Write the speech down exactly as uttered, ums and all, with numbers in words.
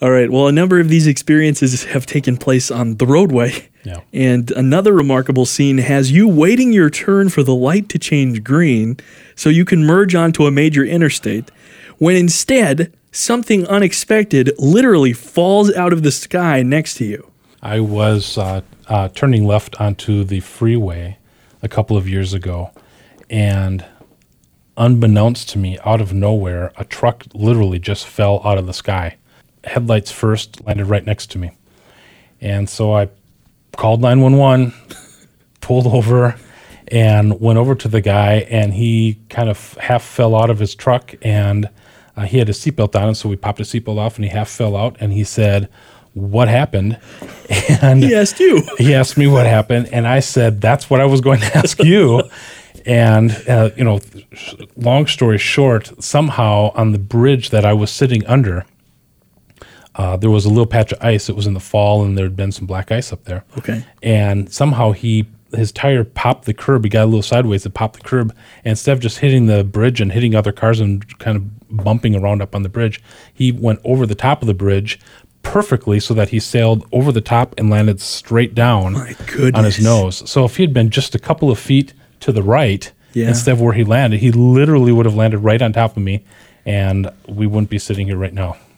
All right. Well, a number of these experiences have taken place on the roadway. Yeah. And another remarkable scene has you waiting your turn for the light to change green so you can merge onto a major interstate, when instead something unexpected literally falls out of the sky next to you. I was uh, uh, turning left onto the freeway a couple of years ago, and unbeknownst to me, out of nowhere, a truck literally just fell out of the sky. Headlights first, landed right next to me. And so I called nine one one, pulled over, and went over to the guy, and he kind of half fell out of his truck, and uh, he had his seatbelt on, and so we popped his seatbelt off, and he half fell out, and he said, "What happened?" And He asked you. he asked me what happened, and I said, "That's what I was going to ask you." And, uh, you know, long story short, somehow on the bridge that I was sitting under, uh, there was a little patch of ice. It was in the fall, and there had been some black ice up there. Okay. And somehow he his tire popped the curb. He got a little sideways. It popped the curb. And instead of just hitting the bridge and hitting other cars and kind of bumping around up on the bridge, he went over the top of the bridge perfectly so that he sailed over the top and landed straight down My goodness. on his nose. So if he had been just a couple of feet to the right, Yeah. instead of where he landed, he literally would have landed right on top of me, and we wouldn't be sitting here right now.